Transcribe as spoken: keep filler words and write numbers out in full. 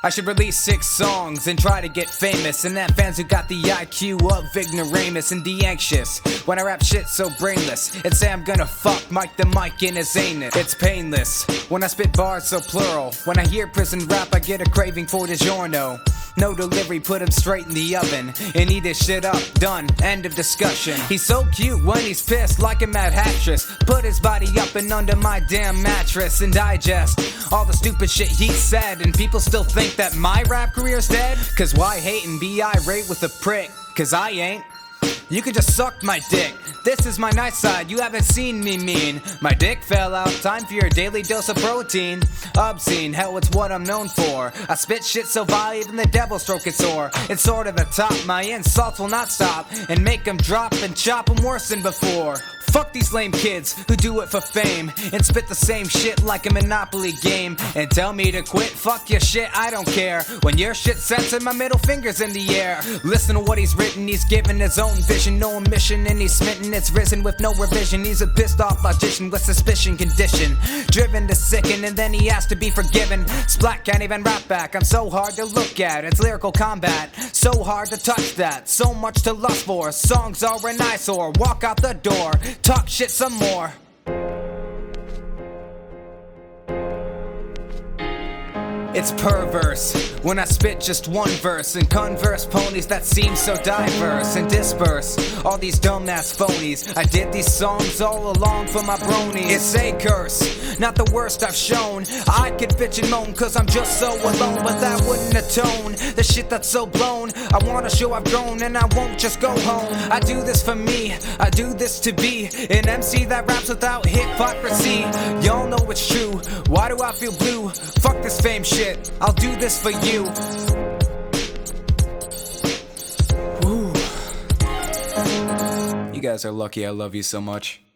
I should release six songs and try to get famous, and have fans who got the I Q of ignoramus and the anxious when I rap shit so brainless and say I'm gonna fuck Mike the mic in his anus. It's painless when I spit bars so plural. When I hear prison rap I get a craving for DiGiorno. No delivery, put him straight in the oven and eat his shit up, done, end of discussion. He's so cute when he's pissed like a mad actress. Put his body up and under my damn mattress and digest all the stupid shit he said. And people still think that my rap career's dead. Cause why hate and be irate with a prick? Cause I ain't. You can just suck my dick. This is my nice side, you haven't seen me mean. My dick fell out, time for your daily dose of protein. Obscene, hell it's what I'm known for. I spit shit so vile even the devil stroke it sore. It's sort of the top, my insults will not stop and make them drop and chop them worse than before. Fuck these lame kids who do it for fame and spit the same shit like a Monopoly game and tell me to quit. Fuck your shit, I don't care. When your shit censored, my middle finger's in the air. Listen to what he's written, he's given his own vision, no omission, and he's smitten. It's risen with no revision. He's a pissed off logician with suspicion condition, driven to sicken, and then he has to be forgiven. Splat can't even rap back. I'm so hard to look at. It's lyrical combat, so hard to touch that. So much to lust for. Songs are an eyesore. Walk out the door. Talk shit some more. It's perverse when I spit just one verse and converse ponies that seem so diverse and disperse all these dumbass phonies. I did these songs all along for my bronies. It's a curse, not the worst I've shown. I could bitch and moan cause I'm just so alone, but that wouldn't atone the shit that's so blown. I wanna show I've grown and I won't just go home. I do this for me, I do this to be an M C that raps without hypocrisy. Y'all know it's true, why do I feel blue? Fuck this fame shit, I'll do this for you. Woo. You guys are lucky I love you so much.